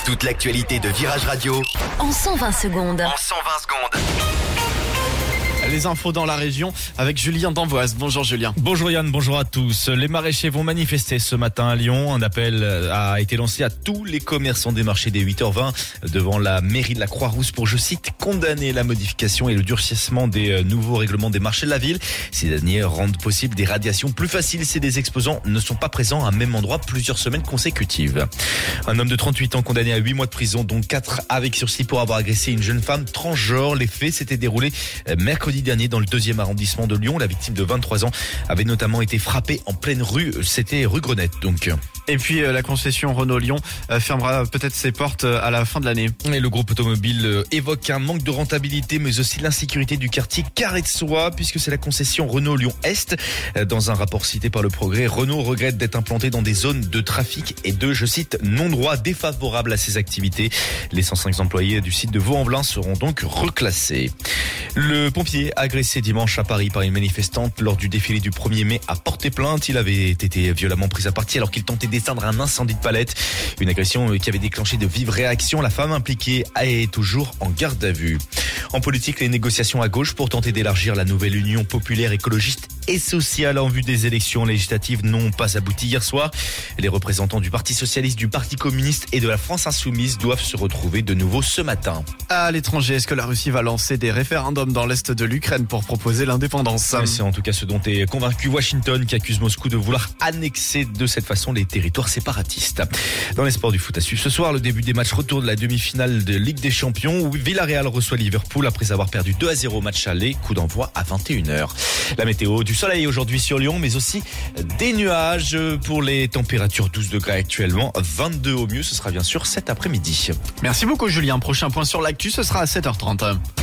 Toute l'actualité de Virage Radio en 120 secondes. Les infos dans la région avec Julien d'Amboise. Bonjour Julien. Bonjour Yann, bonjour à tous. Les maraîchers vont manifester ce matin à Lyon. Un appel a été lancé à tous les commerçants des marchés dès 8h20 devant la mairie de la Croix-Rousse pour, je cite, condamner la modification et le durcissement des nouveaux règlements des marchés de la ville. Ces derniers rendent possible des radiations plus faciles si des exposants ne sont pas présents à un même endroit plusieurs semaines consécutives. Un homme de 38 ans condamné à 8 mois de prison, dont 4 avec sursis pour avoir agressé une jeune femme transgenre. Les faits s'étaient déroulés mercredi dernier dans le 2e arrondissement de Lyon. La victime de 23 ans avait notamment été frappée en pleine rue. C'était rue Grenette donc. Et puis la concession Renault-Lyon fermera peut-être ses portes à la fin de l'année. Et le groupe automobile évoque un manque de rentabilité mais aussi l'insécurité du quartier Carré de Soie puisque c'est la concession Renault-Lyon Est. Dans un rapport cité par Le Progrès, Renault regrette d'être implanté dans des zones de trafic et de, je cite, non-droit défavorables à ses activités. Les 105 employés du site de Vaux-en-Velin seront donc reclassés. Le pompier agressé dimanche à Paris par une manifestante lors du défilé du 1er mai a porté plainte. Il avait été violemment pris à partie alors qu'il tentait d'éteindre un incendie de palette. Une agression qui avait déclenché de vives réactions. La femme impliquée est toujours en garde à vue. En politique, les négociations à gauche pour tenter d'élargir la nouvelle Union populaire écologiste et sociale en vue des élections législatives n'ont pas abouti hier soir. Les représentants du Parti socialiste, du Parti communiste et de la France insoumise doivent se retrouver de nouveau ce matin. À l'étranger, est-ce que la Russie va lancer des référendums dans l'est de l'Ukraine pour proposer l'indépendance? C'est en tout cas ce dont est convaincu Washington qui accuse Moscou de vouloir annexer de cette façon les territoires séparatistes. Dans les sports du foot à suivre ce soir, le début des matchs retour de la demi-finale de Ligue des Champions où Villarreal reçoit Liverpool après avoir perdu 2-0 au match aller. Coup d'envoi à 21h. La météo, du soleil aujourd'hui sur Lyon mais aussi des nuages pour les températures 12 degrés actuellement, 22 au mieux, ce sera bien sûr cet après-midi. Merci beaucoup Julien. Prochain point sur l'actu, ce sera à 7h30.